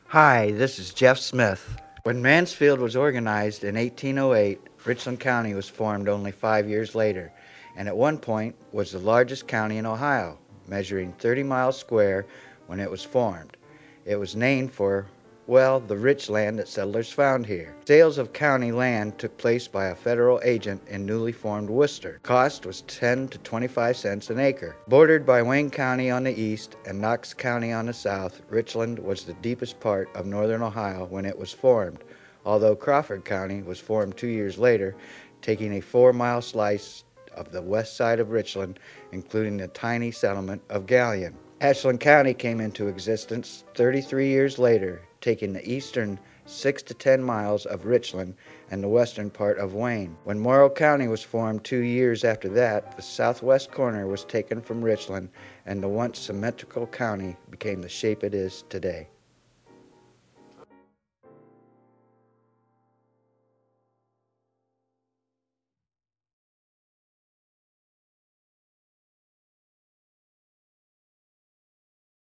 Hi, this is Jeff Smith. When Mansfield was organized in 1808, Richland County was formed only 5 years later, and at one point was the largest county in Ohio, measuring 30 miles square when it was formed. It was named for, well, the rich land that settlers found here. Sales of county land took place by a federal agent in newly formed Worcester. Cost was 10 to 25 cents an acre. Bordered by Wayne County on the east and Knox County on the south, Richland was the deepest part of northern Ohio when it was formed, although Crawford County was formed 2 years later, taking a 4-mile slice of the west side of Richland, including the tiny settlement of Galion. Ashland County came into existence 33 years later, taking the eastern 6 to 10 miles of Richland and the western part of Wayne. When Morrow County was formed 2 years after that, the southwest corner was taken from Richland and the once symmetrical county became the shape it is today.